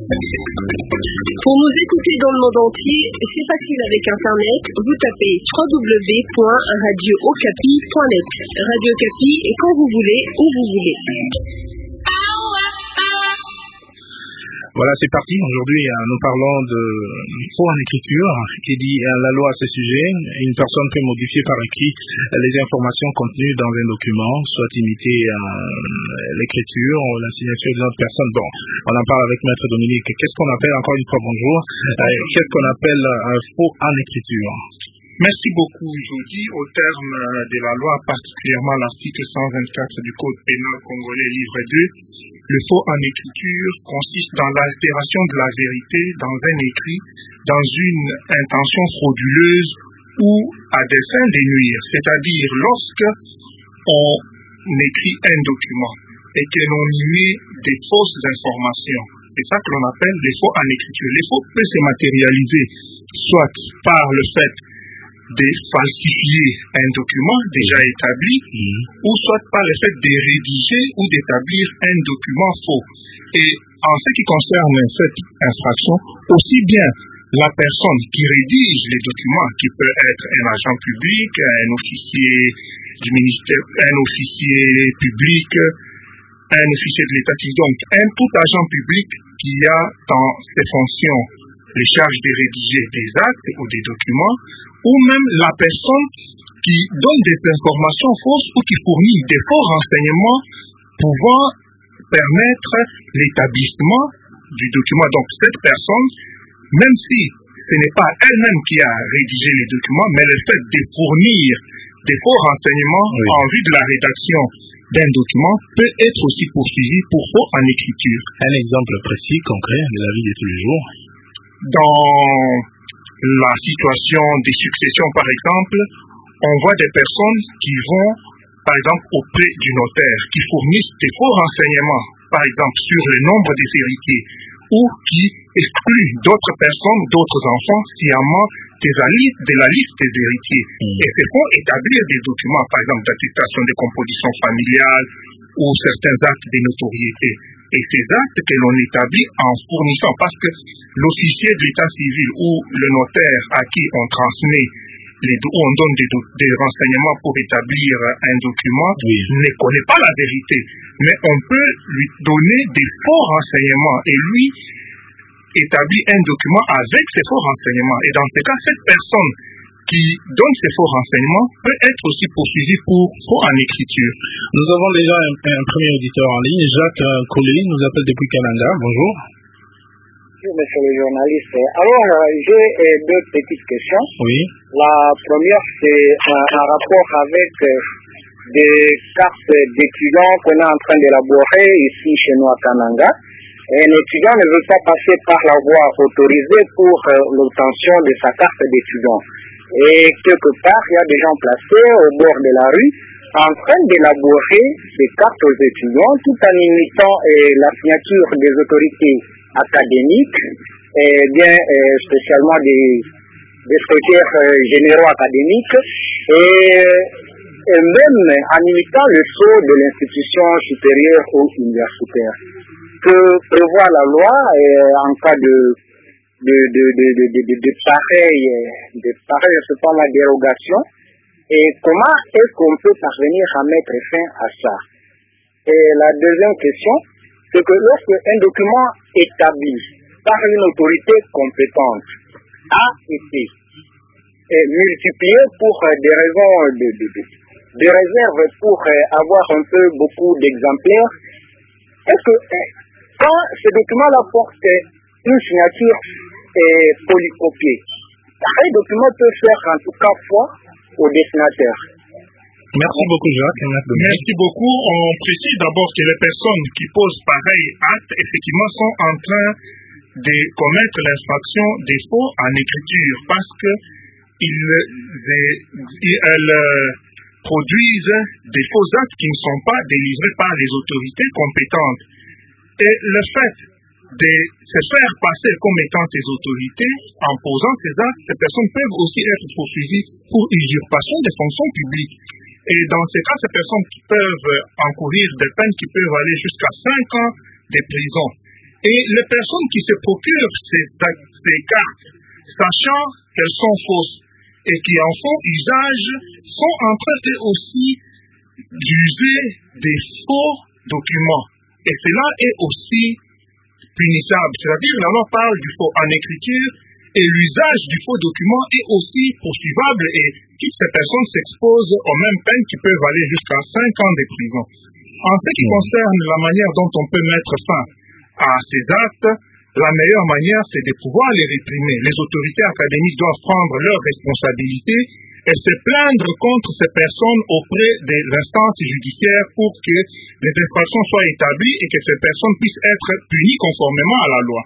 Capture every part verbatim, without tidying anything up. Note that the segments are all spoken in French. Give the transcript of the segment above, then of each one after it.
Pour nous écouter dans le monde entier, c'est facile avec Internet. Vous tapez w w w point radio okapi point net. Radio Okapi est quand vous voulez, où vous voulez. Voilà, c'est parti. Aujourd'hui, nous parlons de faux en écriture, qui dit la loi à ce sujet. Une personne peut modifier par écrit les informations contenues dans un document, soit imiter euh, l'écriture ou la signature d'une autre personne. Bon, on en parle avec Maître Dominique. Qu'est-ce qu'on appelle, encore une fois, bonjour, euh, qu'est-ce qu'on appelle un faux en écriture? Merci beaucoup, Jody. Au terme de la loi, particulièrement l'article cent vingt-quatre du Code pénal congolais, livre deux, le faux en écriture consiste dans l'altération de la vérité dans un écrit, dans une intention frauduleuse ou à dessein de nuire. C'est-à-dire lorsque on écrit un document et que l'on y met des fausses informations. C'est ça que l'on appelle les faux en écriture. Les faux peuvent se matérialiser soit par le fait de falsifier un document déjà établi, mmh. ou soit par le fait de rédiger ou d'établir un document faux. Et en ce qui concerne cette infraction, aussi bien la personne qui rédige les documents, qui peut être un agent public, un officier du ministère, un officier public, un officier de l'État civil, donc un tout agent public qui a dans ses fonctions les charges de rédiger des actes ou des documents, ou même la personne qui donne des informations fausses ou qui fournit des faux renseignements pouvant permettre l'établissement du document. Donc cette personne, même si ce n'est pas elle-même qui a rédigé les documents, mais le fait de fournir des faux renseignements oui. en vue de la rédaction d'un document peut être aussi poursuivi pour faux en écriture. Un exemple précis, concret, de la vie de tous les jours. Dans la situation des successions, par exemple, on voit des personnes qui vont, par exemple, auprès du notaire, qui fournissent des faux renseignements, par exemple, sur le nombre des héritiers, ou qui excluent d'autres personnes, d'autres enfants, sciemment de la liste, de la liste des héritiers, mmh. et se font établir des documents, par exemple, d'attestation de composition familiale, ou certains actes de notoriété. Et ces actes que l'on établit en fournissant, parce que l'officier de l'état civil ou le notaire à qui on transmet, les, où on donne des, des renseignements pour établir un document, oui. ne connaît pas la vérité. Mais on peut lui donner des faux renseignements et lui établit un document avec ces faux renseignements. Et dans ce cas, cette personne qui donne ces faux renseignements peut être aussi poursuivi pour faux en écriture. Nous avons déjà un, un premier auditeur en ligne, Jacques Collet, nous appelle depuis Canada. Bonjour. Bonjour, monsieur le journaliste. Alors, j'ai deux petites questions. Oui. La première, c'est un, un rapport avec des cartes d'étudiants qu'on est en train d'élaborer ici chez nous à Kananga. Un étudiant ne veut pas passer par la voie autorisée pour l'obtention de sa carte d'étudiant. Et quelque part, il y a des gens placés au bord de la rue en train d'élaborer des cartes aux étudiants tout en imitant eh, la signature des autorités académiques, et bien eh, spécialement des, des secrétaires eh, généraux académiques, et, et même en imitant le sceau de l'institution supérieure ou universitaire. Que prévoit la loi eh, en cas de de, de, de, de, de, de, de pareilles, de pareilles, je sais pas, la dérogation, et comment est-ce qu'on peut parvenir à mettre fin à ça? Et la deuxième question, c'est que lorsqu'un document établi par une autorité compétente a été multiplié pour des raisons de, de, de, de réserve pour avoir un peu beaucoup d'exemplaires, est-ce que quand ce document-là porte une signature est polycopiée, pareil document peut faire en tout cas foi au destinateur. Merci beaucoup, Jacques. Merci beaucoup. On précise d'abord que les personnes qui posent pareil acte, effectivement, sont en train de commettre l'infraction des faux en écriture parce que ils, elles produisent des faux actes qui ne sont pas délivrés par les autorités compétentes. Et le fait de se faire passer comme étant des autorités, en posant ces actes, ces personnes peuvent aussi être poursuivies pour usurpation des fonctions publiques. Et dans ces cas, ces personnes peuvent encourir des peines qui peuvent aller jusqu'à cinq ans de prison. Et les personnes qui se procurent ces, ces cartes, sachant qu'elles sont fausses et qui en font usage, sont en train eux aussi d'user des faux documents. Et cela est aussi punissable. C'est-à-dire, la loi parle du faux en écriture et l'usage du faux document est aussi poursuivable et toutes ces personnes s'exposent aux mêmes peines qui peuvent aller jusqu'à cinq ans de prison. En ce qui concerne la manière dont on peut mettre fin à ces actes, la meilleure manière, c'est de pouvoir les réprimer. Les autorités académiques doivent prendre leurs responsabilités et se plaindre contre ces personnes auprès des instances judiciaires pour que les infractions soient établies et que ces personnes puissent être punies conformément à la loi.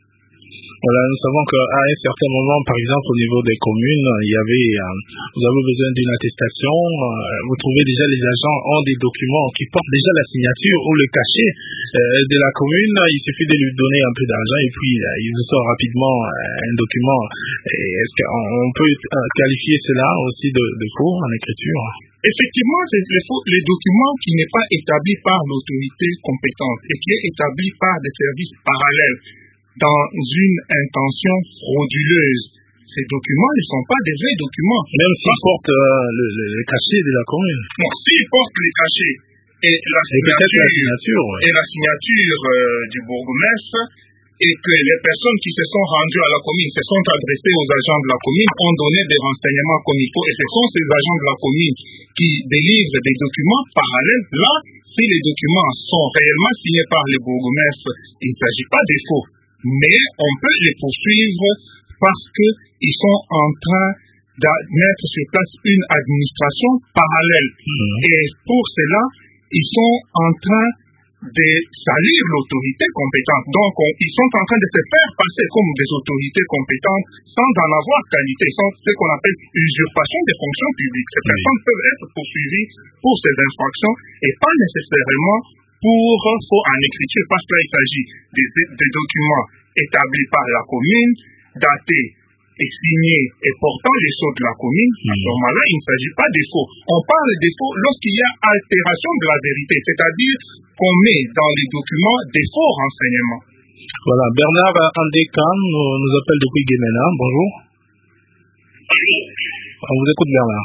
Voilà, nous savons qu'à un certain moment, par exemple, au niveau des communes, il y avait, euh, vous avez besoin d'une attestation, euh, vous trouvez déjà les agents ont des documents qui portent déjà la signature ou le cachet euh, de la commune. Il suffit de lui donner un peu d'argent et puis euh, il vous sort rapidement euh, un document. Et est-ce qu'on peut euh, qualifier cela aussi de, de faux en écriture? Effectivement, c'est les, faux, les documents qui n'est pas établi par l'autorité compétente et qui est établi par des services parallèles dans une intention frauduleuse. Ces documents ne sont pas des vrais documents. Même s'ils portent euh, le, le, le cachet de la commune. Non, s'ils portent les cachets et la signature, et la signature, ouais. et la signature euh, du bourgmestre, et que les personnes qui se sont rendues à la commune se sont adressées aux agents de la commune, ont donné des renseignements comme il faut, et ce sont ces agents de la commune qui délivrent des documents parallèles. Là, si les documents sont réellement signés par les bourgmestres, il ne s'agit pas de faux. Mais on peut les poursuivre parce qu'ils sont en train de mettre sur place une administration parallèle. Mmh. Et pour cela, ils sont en train de salir l'autorité compétente. Donc, on, ils sont en train de se faire passer comme des autorités compétentes sans en avoir qualité, sans ce qu'on appelle usurpation des fonctions publiques. Ces personnes peuvent être poursuivies pour ces infractions et pas nécessairement pour faux en écriture, parce que là, il s'agit des, des documents établis par la commune, datés et signés et portant les sceaux de la commune. À ce moment-là, il ne s'agit pas des faux. On parle des faux lorsqu'il y a altération de la vérité, c'est-à-dire qu'on met dans les documents des faux renseignements. Voilà, Bernard Andécan nous, nous appelle depuis Guémena. Bonjour. On vous écoute, Bernard.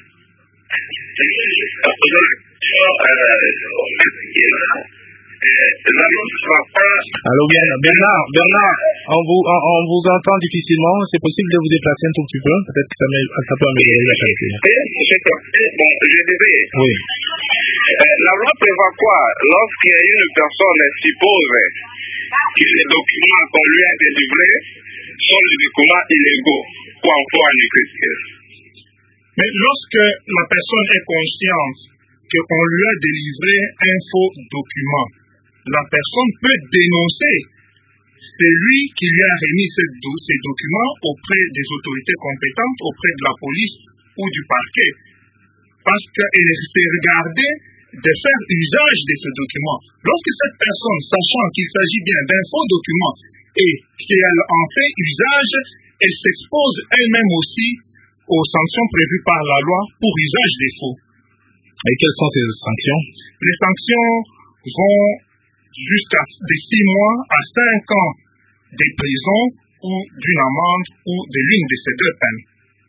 Allô, Bernard, Bernard, on vous, on, on vous entend difficilement. C'est possible de vous déplacer un tout petit peu? Peut-être que ça, ça peut améliorer la qualité. Bon, je disais. Oui. Euh, la loi prévoit quoi? Lorsqu'il y a une personne suppose que les documents qu'on lui a délivrés sont des documents illégaux ou en faux en écriture. Mais lorsque la personne est consciente qu'on lui a délivré un faux document, la personne peut dénoncer celui qui lui a remis ces, do- ces documents auprès des autorités compétentes, auprès de la police ou du parquet. Parce qu'elle s'est regardée de faire usage de ce document. Lorsque cette personne, sachant qu'il s'agit bien d'un faux document et qu'elle en fait usage, elle s'expose elle-même aussi aux sanctions prévues par la loi pour usage des faux. Et quelles sont ces sanctions? Les sanctions vont jusqu'à de six mois à cinq ans de prison ou d'une amende ou de l'une de ces deux peines.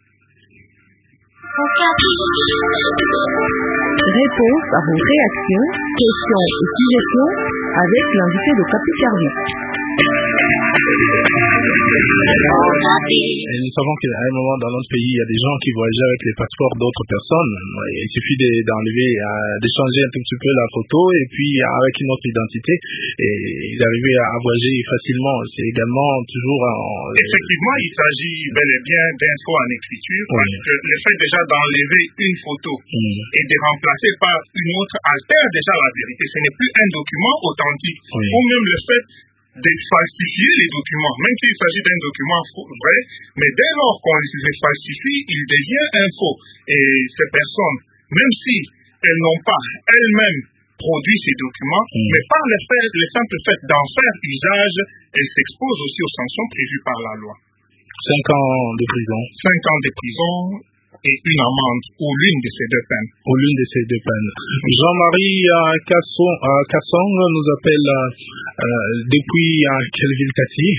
Réponse à vos réactions, questions et suggestions avec l'invité de Capi Service. Et nous savons qu'à un moment dans notre pays, il y a des gens qui voyagent avec les passeports d'autres personnes. Il suffit de, d'enlever, d'échanger un tout petit peu la photo et puis avec une autre identité et d'arriver à voyager facilement. C'est également toujours en... Effectivement, il s'agit bel et bien d'un faux en écriture, oui. Parce que le fait déjà d'enlever une photo mm. et de remplacer par une autre altère déjà la vérité. Ce n'est plus un document authentique. Oui. Ou même le fait de falsifier les documents, même s'il s'agit d'un document faux, vrai, mais dès lors qu'on les falsifie, il devient un faux. Et ces personnes, même si elles n'ont pas elles-mêmes produit ces documents, mm. mais par le, fait, le simple fait d'en faire usage, elles s'exposent aussi aux sanctions prévues par la loi. Cinq ans de prison. Cinq ans de prison et une amende, ou l'une de ces deux peines. Ou l'une de ces deux peines. Jean-Marie euh, Casson, euh, Cassong nous appelle euh, euh, depuis euh, quelle ville, Cathy?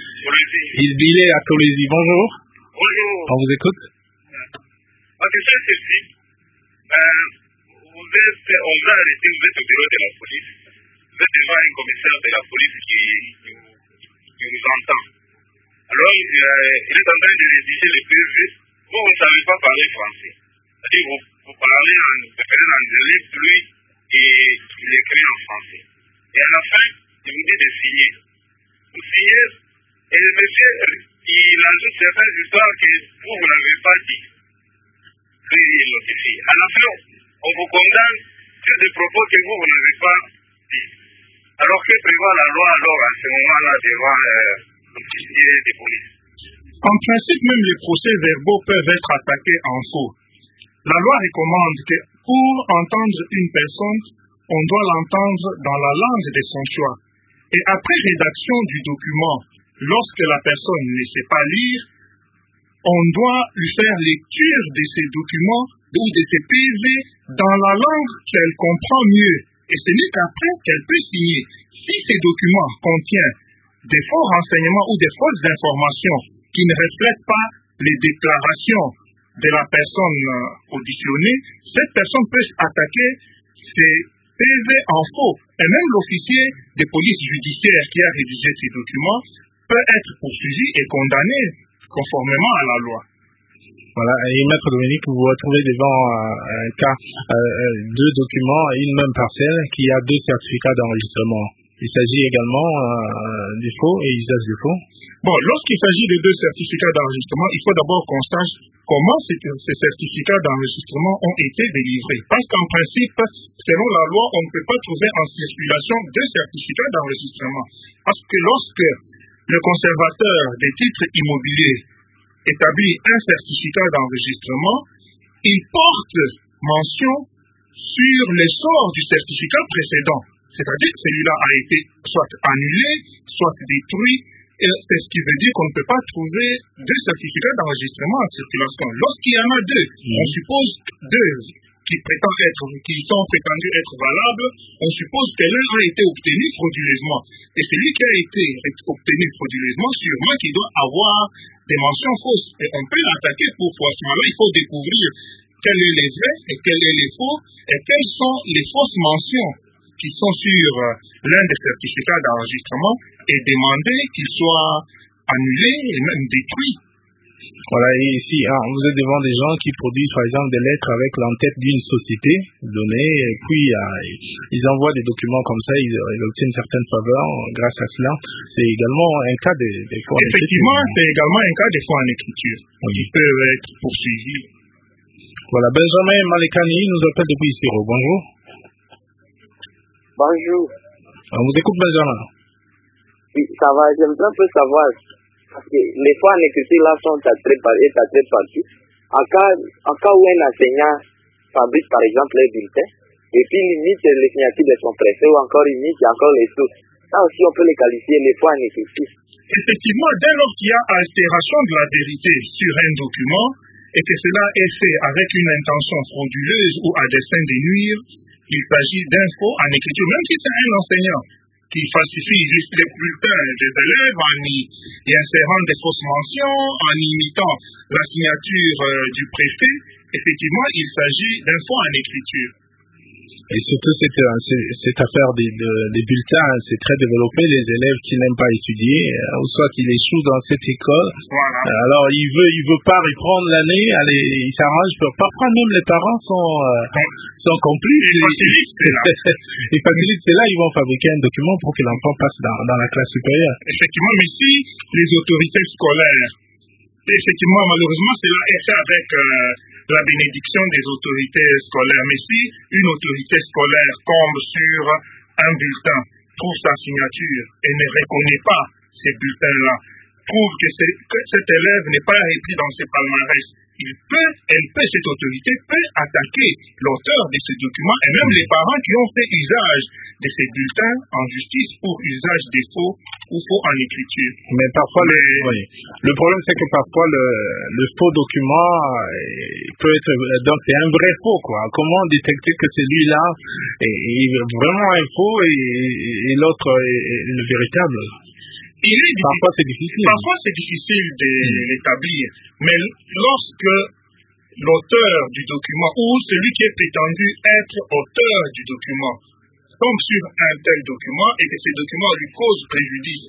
il, il est à Colésie. Bonjour. Bonjour. On vous écoute. Ma question est celle-ci. Euh, vous êtes, on vous a arrêté, vous êtes au bureau de la police. Vous êtes devant un commissaire de la police qui, qui, qui vous entend. Alors, il, euh, il est en train de rédiger les P V. Vous, vous ne savez pas parler français. C'est-à-dire, vous, vous parlez en, préférez l'anglais, lui, et il écrit en français. Et à la fin, il vous dit de signer. Vous signez, et le monsieur, il ajoute certaines histoires que vous, vous n'avez pas dit. Puis il notifie. À la fin, on vous condamne sur des propos que vous, vous n'avez pas dit. Alors que prévoit la loi alors à ce moment-là devant euh, l'officier de police? En principe, même les procès-verbaux peuvent être attaqués en faux. La loi recommande que pour entendre une personne, on doit l'entendre dans la langue de son choix. Et après rédaction du document, lorsque la personne ne sait pas lire, on doit lui faire lecture de ces documents ou de ces P V dans la langue qu'elle comprend mieux. Et ce n'est qu'après qu'elle peut signer. Si ces documents contiennent des faux renseignements ou des fausses informations qui ne reflètent pas les déclarations de la personne auditionnée, cette personne peut attaquer ces P V en faux. Et même l'officier de police judiciaire qui a rédigé ces documents peut être poursuivi et condamné conformément à la loi. Voilà, et Maître Dominique, vous vous retrouvez devant euh, un cas, euh, deux documents et une même parcelle qui a deux certificats d'enregistrement. Il s'agit également euh, du faux et usage du faux. Bon, lorsqu'il s'agit de deux certificats d'enregistrement, il faut d'abord qu'on sache comment ces, ces certificats d'enregistrement ont été délivrés. Parce qu'en principe, selon la loi, on ne peut pas trouver en circulation deux certificats d'enregistrement. Parce que lorsque le conservateur des titres immobiliers établit un certificat d'enregistrement, il porte mention sur l'essor du certificat précédent. C'est-à-dire que celui-là a été soit annulé, soit détruit. Et c'est ce qui veut dire qu'on ne peut pas trouver deux certificats d'enregistrement en circulation. Lorsqu'il y en a deux, mmh. on suppose deux qui prétendent être, qui sont prétendus être valables, on suppose que l'un a été obtenu frauduleusement. Et celui qui a été obtenu frauduleusement, sûrement qu'il doit avoir des mentions fausses. Et on peut l'attaquer pour faussement. Là, il faut découvrir quels sont les vrais et quels sont les faux et quelles sont les fausses mentions qui sont sur l'un des certificats d'enregistrement et demander qu'ils soient annulés et même détruits. Voilà, et ici, hein, vous êtes devant des gens qui produisent par exemple des lettres avec l'entête d'une société donnée, et puis euh, ils envoient des documents comme ça, ils, ils obtiennent certaines faveurs grâce à cela. C'est également un cas de, de faux en écriture. Effectivement, c'est également un cas de faux en écriture oui. qui peuvent être poursuivis. Voilà, Benjamin Malekani nous appelle depuis Siro. Bonjour. Bonjour. On vous écoute, Benjamin. Oui, ça va, j'aimerais un peu savoir. Parce que les fois en écriture là sont à très partout. En cas, en cas où un enseignant fabrique par exemple les bulletins, et puis limite les signatures de son préfet, ou encore limite encore les sous. Ça aussi on peut les qualifier les fois en écriture. Effectivement, dès lors qu'il y a altération de la vérité sur un document, et que cela est fait avec une intention frauduleuse ou à dessein de nuire, il s'agit d'un faux en écriture, même si c'est un enseignant qui falsifie juste les bulletins des élèves en y, y insérant des fausses mentions, en imitant la signature euh, du préfet. Effectivement, il s'agit d'un faux en écriture. Et surtout, cette, cette affaire des, de, des bulletins, c'est très développé. Les élèves qui n'aiment pas étudier, ou soit ils échouent dans cette école. Voilà. Alors, il veut, il veut pas reprendre l'année. Allez, il s'arrange. Parfois, même les parents sont, euh, sont complices. Ils facilitent cela. Ils facilitent cela. Ils vont fabriquer un document pour que l'enfant passe dans, dans la classe supérieure. Effectivement, mais si les autorités scolaires, effectivement, malheureusement, cela est fait avec euh, la bénédiction des autorités scolaires. Mais si une autorité scolaire tombe sur un bulletin, trouve sa signature et ne reconnaît pas ces bulletins-là, trouve que, que cet élève n'est pas repris dans ses palmarès, il peut, elle peut, cette autorité peut attaquer l'auteur de ces documents et même les parents qui ont fait usage de ces bulletins en justice pour usage des faux ou faux en écriture. Mais parfois, les... oui. le problème c'est que parfois le, le faux document peut être, donc c'est un vrai faux, quoi. Comment détecter que celui-là est, est vraiment un faux et, et l'autre est, est le véritable? Il est parfois c'est difficile. Parfois c'est difficile de mmh. l'établir, mais lorsque l'auteur du document ou celui qui est prétendu être auteur du document tombe sur un tel document et que ce document lui cause préjudice,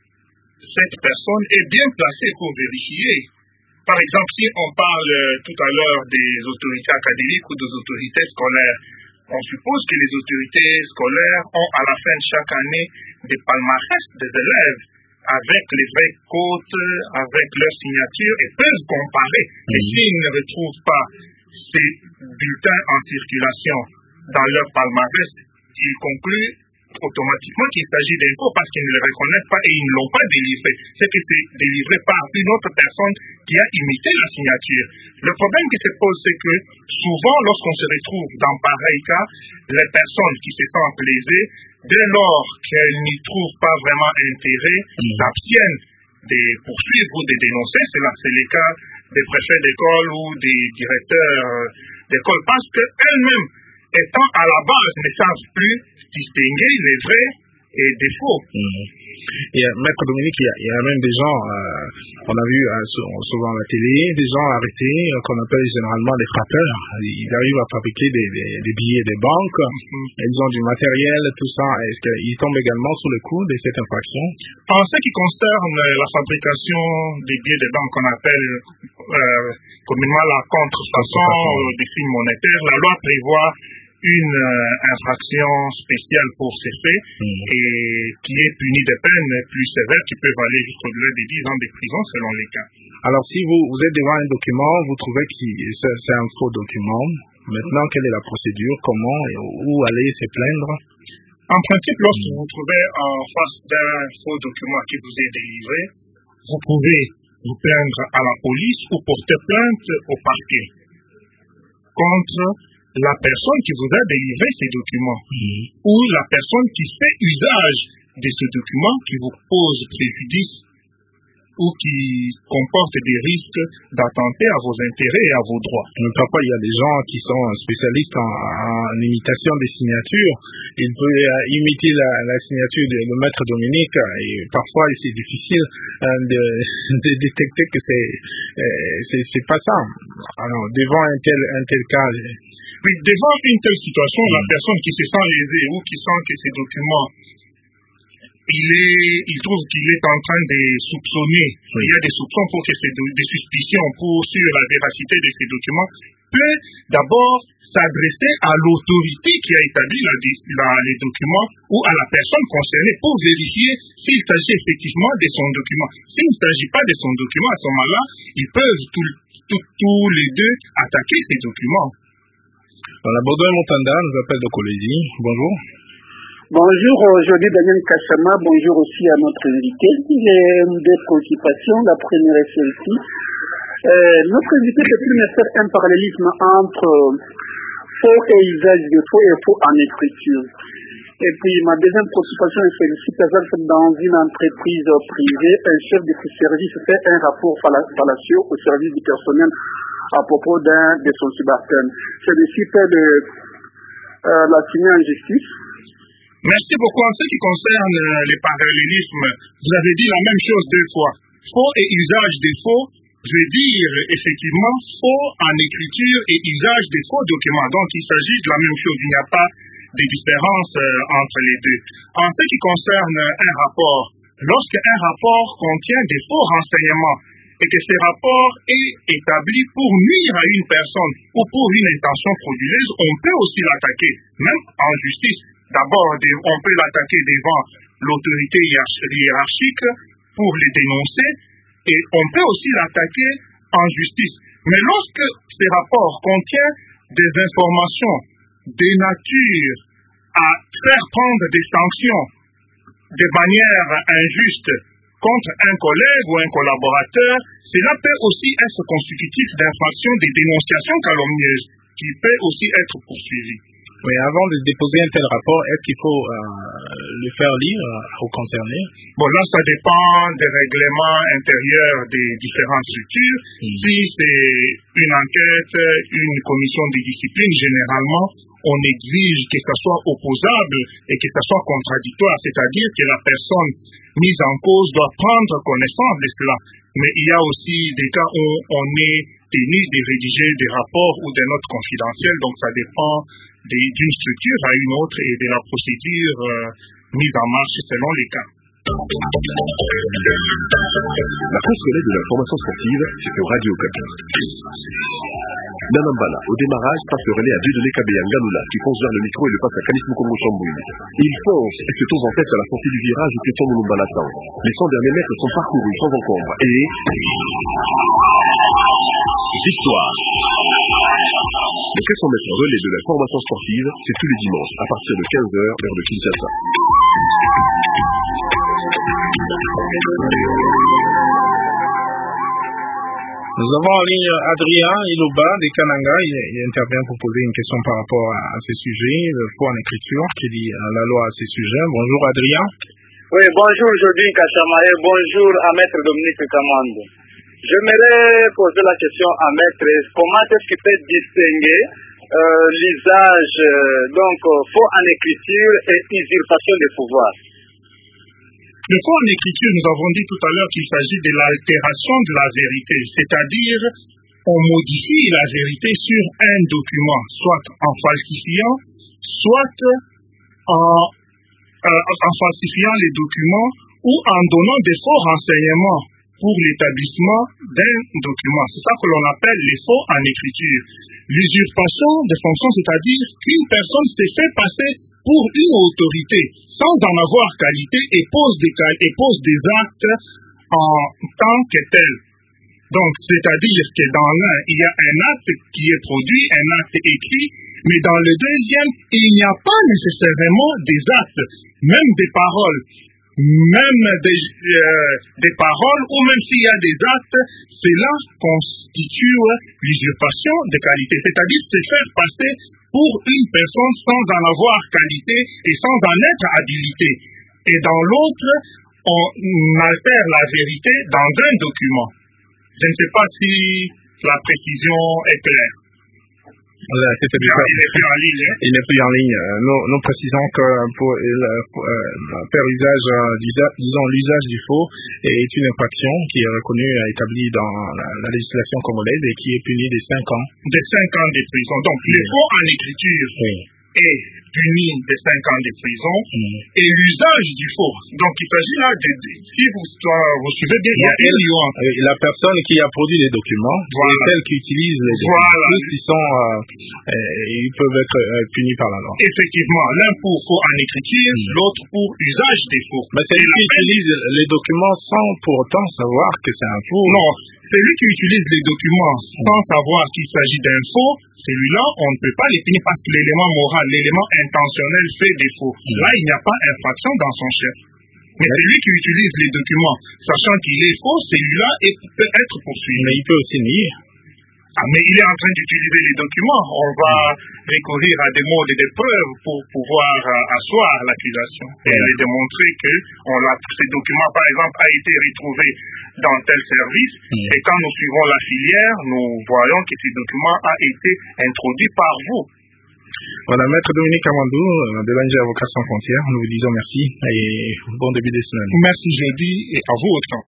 cette personne est bien placée pour vérifier. Par exemple, si on parle tout à l'heure des autorités académiques ou des autorités scolaires, on suppose que les autorités scolaires ont à la fin de chaque année des palmarès des élèves avec les vraies cotes, avec leur signature et peuvent comparer. Mmh. Et s'ils ne retrouvent pas ces bulletins en circulation dans leur palmarès, ils concluent automatiquement qu'il s'agit d'un faux parce qu'ils ne le reconnaissent pas et ils ne l'ont pas délivré. C'est que c'est délivré par une autre personne qui a imité la signature. Le problème qui se pose, c'est que souvent, lorsqu'on se retrouve dans pareil cas, les personnes qui se sentent lésées, dès lors qu'elles n'y trouvent pas vraiment intérêt, mmh. s'abstiennent de poursuivre ou de dénoncer. Cela, c'est le cas des préfets d'école ou des directeurs d'école parce qu'elles-mêmes, étant à la base, ne savent plus distinguer les vrais et des faux. Mmh. Et, euh, Maître Dominique, il y, a, il y a même des gens, euh, on a vu euh, souvent à la télé, des gens arrêtés, euh, qu'on appelle généralement des frappeurs. Ils arrivent à fabriquer des, des, des billets des banques, mmh. ils ont du matériel, tout ça. Est-ce qu'ils tombent également sous le coup de cette infraction? En ce qui concerne la fabrication des billets des banques, qu'on appelle euh, communément la contrefaçon euh, des signes monétaires, la loi prévoit une euh, infraction spéciale pour ces faits mmh. et qui est punie de peines plus sévères qui peuvent aller jusqu'au-delà des dix ans de prison selon les cas. Alors si vous, vous êtes devant un document, vous trouvez que c'est, c'est un faux document, maintenant quelle est la procédure, comment et où aller se plaindre? En principe, lorsque mmh. vous vous trouvez en face d'un faux document qui vous est délivré, vous pouvez vous plaindre à la police ou porter plainte au parquet contre la personne qui vous a délivré ces documents mmh. ou la personne qui fait usage de ce document qui vous pose préjudice ou qui comporte des risques d'attenter à vos intérêts et à vos droits. Mais parfois, il y a des gens qui sont spécialistes en, en imitation des signatures. Ils peuvent euh, imiter la, la signature de, de Maître Dominique et parfois, c'est difficile euh, de, de détecter que c'est, euh, c'est, c'est pas ça. Alors, devant un tel, un tel cas... Oui, devant une telle situation, mmh. la personne qui se sent lésée ou qui sent que ces documents, il, est, il trouve qu'il est en train de soupçonner, oui. il y a des soupçons pour que ces des suspicions pour sur la véracité de ces documents, peut d'abord s'adresser à l'autorité qui a établi la, la, les documents ou à la personne concernée pour vérifier s'il s'agit effectivement de son document. S'il ne s'agit pas de son document, à ce moment-là, ils peuvent tout, tout, tous les deux attaquer ces documents. Voilà, Baudouin Moutanda nous appelle de Colizy. Bonjour. Bonjour, aujourd'hui Daniel Kachama. Bonjour aussi à notre invité. J'ai deux préoccupations. La première est celle-ci. Euh, notre invité peut-il faire un parallélisme entre faux et usage de faux et faux en écriture. Et puis ma deuxième préoccupation est celle-ci. Par exemple, dans une entreprise privée, un chef de ce service fait un rapport fallacieux au service du personnel à propos d'un de son subalterne. Celui-ci peut de euh, la signer en justice. Merci beaucoup. En ce qui concerne euh, les parallélismes, vous avez dit la même chose deux fois. Faux et usage des faux, je veux dire effectivement faux en écriture et usage des faux documents. Donc il s'agit de la même chose. Il n'y a pas de différence euh, entre les deux. En ce qui concerne un rapport, lorsque un rapport contient des faux renseignements, et que ce rapport est établi pour nuire à une personne ou pour une intention frauduleuse, on peut aussi l'attaquer, même en justice. D'abord, on peut l'attaquer devant l'autorité hiérarchique pour les dénoncer, et on peut aussi l'attaquer en justice. Mais lorsque ce rapport contient des informations de nature à faire prendre des sanctions de manière injuste contre un collègue ou un collaborateur, cela peut aussi être constitutif d'infraction des dénonciations calomnieuses, qui peut aussi être poursuivi. Mais avant de déposer un tel rapport, est-ce qu'il faut euh, le faire lire euh, aux concernés? Bon, là, ça dépend des règlements intérieurs des différentes structures. Mmh. Si c'est une enquête, une commission de discipline, généralement, on exige que ça soit opposable et que ça soit contradictoire, c'est-à-dire que la personne mise en cause doit prendre connaissance de cela. Mais il y a aussi des cas où on est tenu de rédiger des rapports ou des notes confidentielles, donc ça dépend d'une structure à une autre et de la procédure euh, mise en marche selon les cas. La France scolaire de l'information sportive, c'est sur Radio Okapi. Nanambala, au démarrage, passe le relais à Dieudonné Kabea Nganoula, qui fonce vers le micro et le passe à Kanis Mukongo Chambouille. Il fonce et se trouve en tête à la sortie du virage au Kétion Mouloumbala Town. Les cent derniers mètres sont parcourus sans encombre et... victoire. Le quatre cents mètres relais de l'information sportive, c'est tous les dimanches, à partir de quinze heures, heure de Kinshasa. Nous avons en ligne Adrien Iloba de Kananga. Il, il intervient pour poser une question par rapport à, à ces sujets, le faux en écriture qui dit la loi à ces sujets. Bonjour Adrien. Oui, bonjour Jodine Kachama et bonjour à Maître Dominique Kamando. J'aimerais poser la question à Maître, comment est-ce qu'il peut distinguer euh, l'usage euh, donc faux en écriture et usurpation des pouvoirs? Le faux en écriture, nous avons dit tout à l'heure qu'il s'agit de l'altération de la vérité, c'est-à-dire on modifie la vérité sur un document, soit en falsifiant, soit en, euh, en falsifiant les documents ou en donnant des faux renseignements pour l'établissement d'un document. C'est ça que l'on appelle les faux en écriture. L'usurpation des fonctions, c'est-à-dire qu'une personne s'est fait passer pour une autorité sans en avoir qualité et pose des, et pose des actes en tant que tel. Donc, c'est-à-dire que dans l'un, il y a un acte qui est produit, un acte écrit, mais dans le deuxième, il n'y a pas nécessairement des actes, même des paroles. Même des, euh, des paroles, ou même s'il y a des actes, cela constitue l'usurpation de qualité. C'est-à-dire se faire passer pour une personne sans en avoir qualité et sans en être habilité. Et dans l'autre, on altère la vérité dans un document. Je ne sais pas si la précision est claire. Voilà, c'était il n'est plus en ligne. Hein? Il n'est plus en ligne. Nous, nous précisons que pour, pour euh, faire usage, disons l'usage du faux est une infraction qui est reconnue et établie dans la, la législation congolaise et qui est punie de cinq ans. De cinq ans de prison. Donc, oui. Le faux en écriture oui. est puni de cinq ans de prison oui. et l'usage du faux. Donc, il s'agit là de, de si vous, vous suivez bien, il y a une nuance. La personne qui a produit les documents voilà. et celle qui utilise les documents, voilà. tous ils sont, euh, euh, ils peuvent être euh, punis par la loi. Effectivement, l'un pour faux en écriture, oui. l'autre pour usage des faux. Mais celui qui utilise les documents sans pour autant savoir que c'est un faux. Non, celui qui utilise les documents sans savoir qu'il s'agit d'un faux, celui-là, on ne peut pas les punir parce que l'élément moral, l'élément intentionnel fait défaut. Là, il n'y a pas infraction dans son chef. Mais ouais. celui qui utilise les documents, sachant qu'il est faux, celui-là est, peut être poursuivi. Mais il peut aussi nier. Ah, mais il est en train d'utiliser les documents. On va recourir à des mots et des preuves pour pouvoir euh, asseoir l'accusation et ouais. démontrer que on l'a, ces documents, par exemple, a été retrouvé dans tel service. Ouais. Et quand nous suivons la filière, nous voyons que ces documents a été introduit par vous. Voilà, Maître Dominique Kamando, de l'O N G Avocats sans frontières, nous vous disons merci et bon début de semaine. Merci jeudi et à vous autant.